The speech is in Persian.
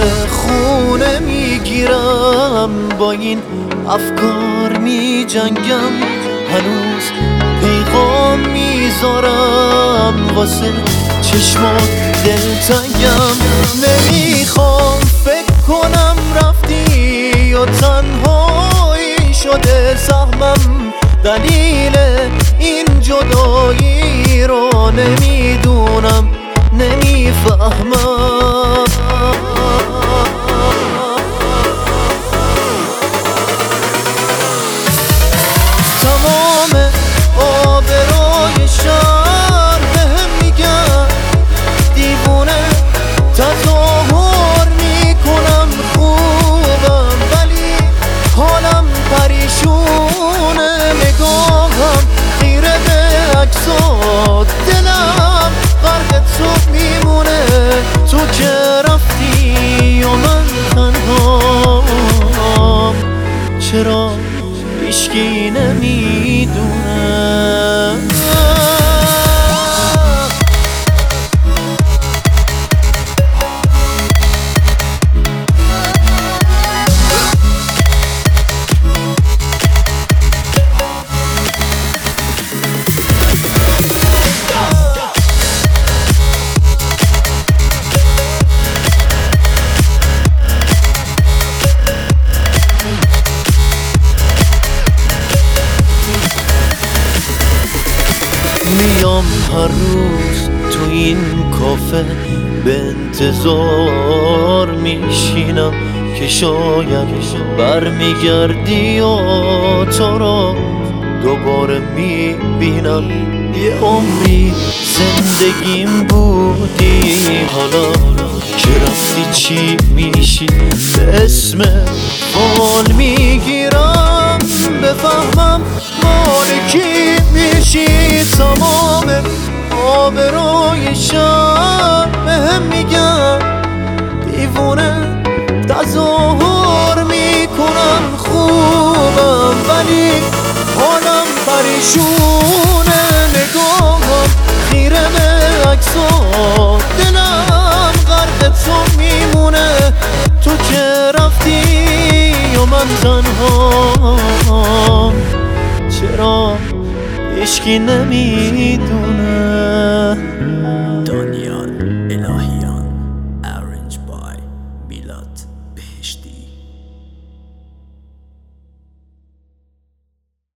خونه میگیرم، با این افکار می جنگم، هنوز پیغام میذارم واسه چشمات دلتنگم. نمیخوام فکر کنم رفتی و تنهایی شده سهمم، دلیل این جدایی رو نمیدونم، نمیفهمم. تمام آبروی شهر بهم میگن دیوونه، تظاهر میکنم خوبم ولی حالم پریشونه. نگاهم خیره به عکسات، دلم غرق تو میمونه. تو که رفتی و من تنهام، چرا هیچکی نمیدونه؟ میام هر روز تو این کافه به انتظار میشینم که شاید برمیگردی و تو را دوباره میبینم. یه عمری زندگیم بودی، حالا که رفتی چی میشی؟ به اسم فال میگیرم بفهمم مال کی میشی. تمام آبروی شهر بهم میگن دیوونه، تظاهر میکنم خوبم ولی حالم پریشونه. نگاهم خیره به عکسات، دلم غرق تو میمونه. تو که رفتی و من تنهام، چرا هیچکی نمیدونه؟ دانیال الهیان، Arranged by میلاد بهشتی.